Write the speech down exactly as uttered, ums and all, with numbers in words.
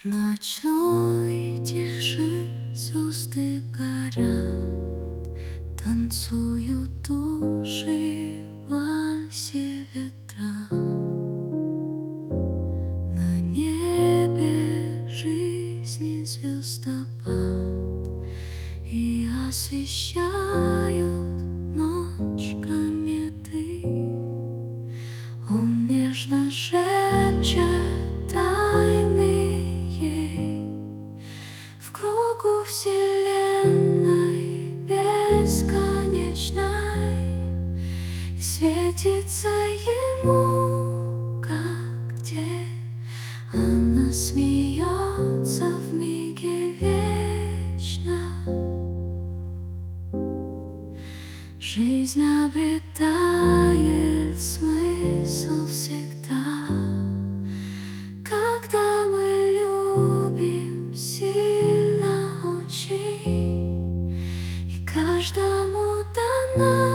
ночной тиши звезды горят, танцуют души в вальсе ветра. На небе жизни звездопад, и освещают ночь кометы. Он нежно шепчет тайны ей в кругу вселенной бесконечной, и светится ему, как день. Она смеется в миге вечно. Жизнь обретает смысл всегда, когда мы любим сильно очень, и каждому дана